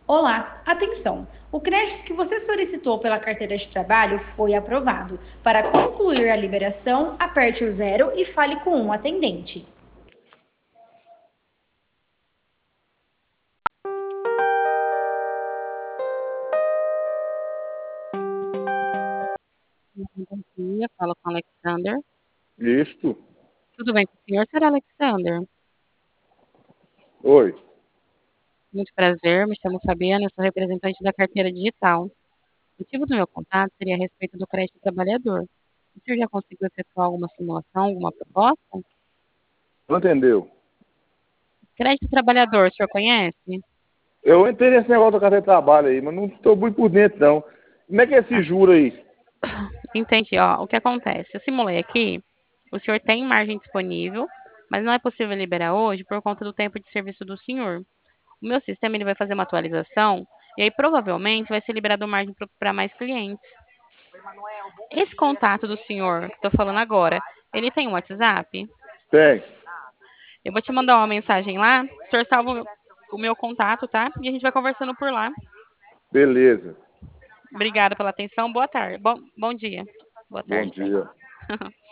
Olá, atenção! O crédito que você solicitou pela carteira de trabalho foi aprovado. Para concluir a liberação, aperte o zero e fale com um atendente. Bom dia, falo com o Alexander. Isto. Tudo bem com o senhor, Sr. Alexander? Oi. Muito prazer, me chamo Fabiana, eu sou representante da carteira digital. O motivo do meu contato seria a respeito do crédito trabalhador. O senhor já conseguiu efetuar alguma simulação, alguma proposta? Não entendeu? Crédito trabalhador, o senhor conhece? Eu entrei nesse negócio da carteira de trabalho aí, mas não estou muito por dentro, não. Como é que é esse juro aí? Entendi, ó, o que acontece? Eu simulei aqui, o senhor tem margem disponível, mas não é possível liberar hoje por conta do tempo de serviço do senhor. O meu sistema ele vai fazer uma atualização e aí provavelmente vai ser liberado margem para mais clientes. Esse contato do senhor que estou falando agora, ele tem um WhatsApp? Tem. Eu vou te mandar uma mensagem lá, o senhor salva o meu contato, tá? E a gente vai conversando por lá. Beleza. Obrigada pela atenção, boa tarde. Bom dia. Boa Bom tarde, né? dia.